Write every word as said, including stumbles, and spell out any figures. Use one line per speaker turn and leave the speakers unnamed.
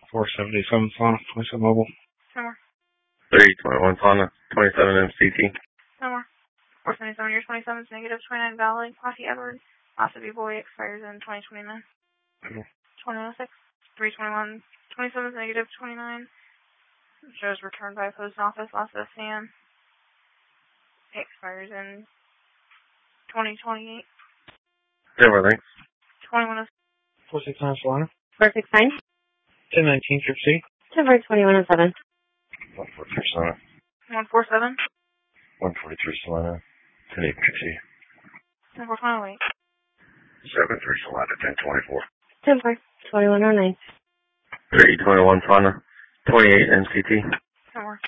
four seventy-seven Fauna, twenty-seven mobile.
No more.
three twenty-one Fauna, twenty-seven M C T.
No more. four seventy-seven, year twenty-seven is negative, twenty-nine valid. Posse Edward, Massa B-Boy expires in twenty twenty-nine.
No.
twenty oh six, three twenty-one, twenty-seven is negative, twenty-nine. Shows returned by post office, lost of Sam. Expires in twenty twenty-eight.
Silver Links.
twenty-one oh six.
four sixty-nine Solana.
four six nine.
ten nineteen Trip C.
Silver twenty-one oh seven.
one forty-three Solana.
one forty-seven.
one forty-three Solana. ten eight Trip C.
four twenty-eight.
seven three Solana, ten twenty-four.
Silver twenty-one oh nine.
three twenty-one Fauna, twenty-eight M C T.